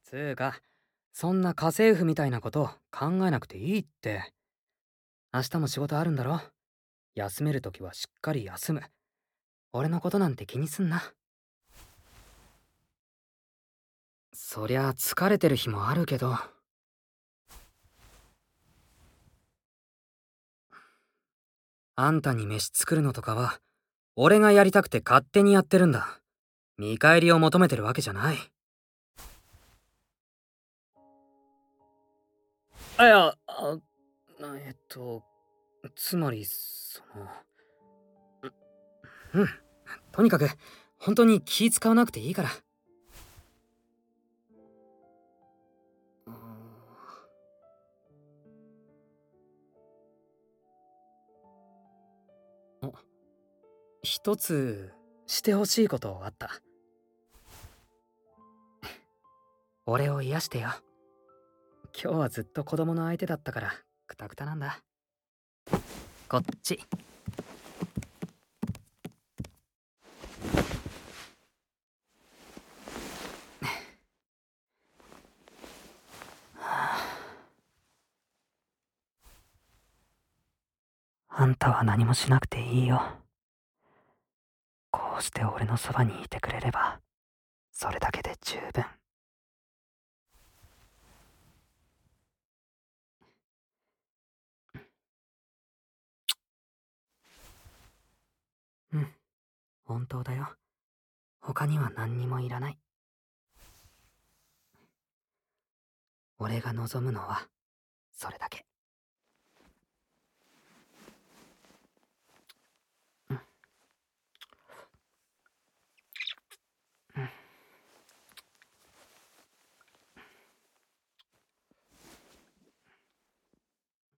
つうか、そんな家政婦みたいなこと考えなくていいって。明日も仕事あるんだろ。休めるときはしっかり休む。俺のことなんて気にすんな。そりゃ疲れてる日もあるけど、あんたに飯作るのとかは、俺がやりたくて勝手にやってるんだ。見返りを求めてるわけじゃない。いや、つまり、うん。とにかく、本当に気使わなくていいから。うーんあ、一つ、してほしいことあった。俺を癒してよ。今日はずっと子供の相手だったから、クタクタなんだ。こっち。あんたは何もしなくていいよ。こうして俺のそばにいてくれれば、それだけで十分。うん、本当だよ。他には何にもいらない。俺が望むのは、それだけ。